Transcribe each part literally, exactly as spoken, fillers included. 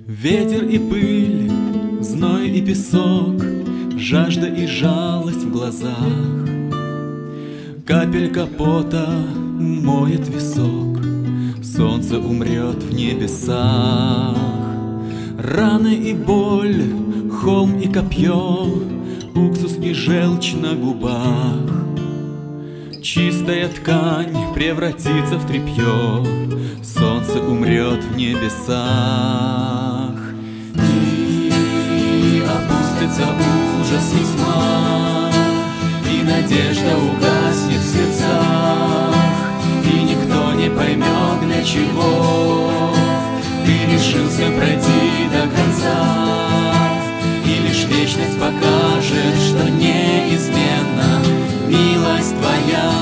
Ветер и пыль, зной и песок, жажда и жалость в глазах. Капелька пота моет висок, солнце умрет в небесах. Раны и боль, холм и копье, уксус и желчь на губах. Чистая ткань превратится в тряпье, солнце умрет в небесах. И опустится ужас и тьма, и надежда угаснет в сердцах, и никто не поймет, для чего ты решился пройти до конца. И лишь вечность покажет, что неизменна милость твоя.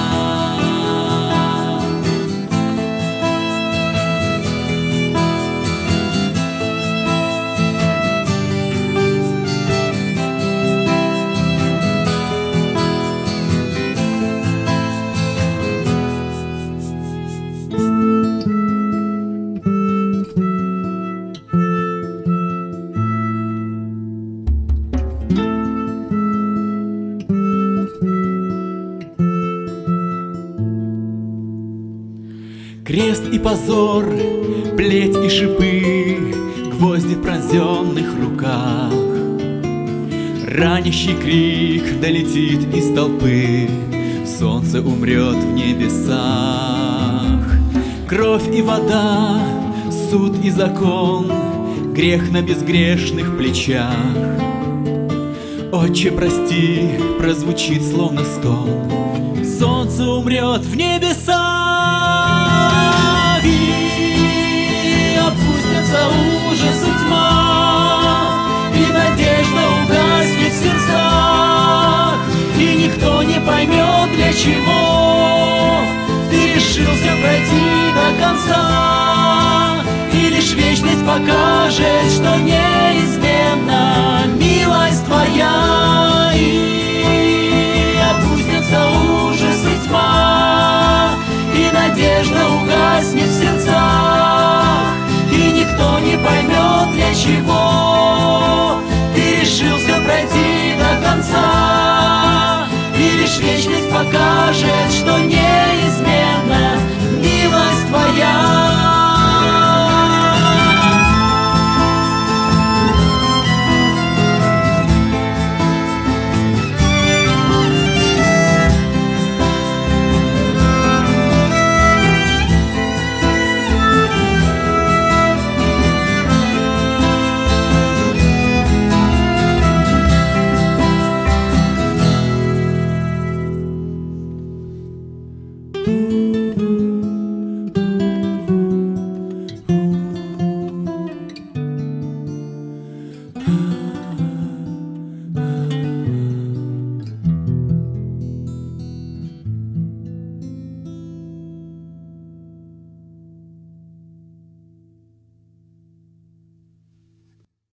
Крест и позор, плеть и шипы, гвозди в пронзенных руках. Ранящий крик долетит из толпы, солнце умрет в небесах. Кровь и вода, суд и закон, грех на безгрешных плечах. Отче, прости, прозвучит словно стон, солнце умрет в небесах. И опустятся ужас и тьма, и надежда угаснет в сердцах, и никто не поймет, для чего ты решился пройти до конца. И лишь вечность покажет, что неизменна милость твоя. И опустятся ужас и тьма, и надежда угаснет в сердцах, и никто не поймет, для чего ты решился пройти до конца. И лишь вечность покажет, что неизменна милость твоя.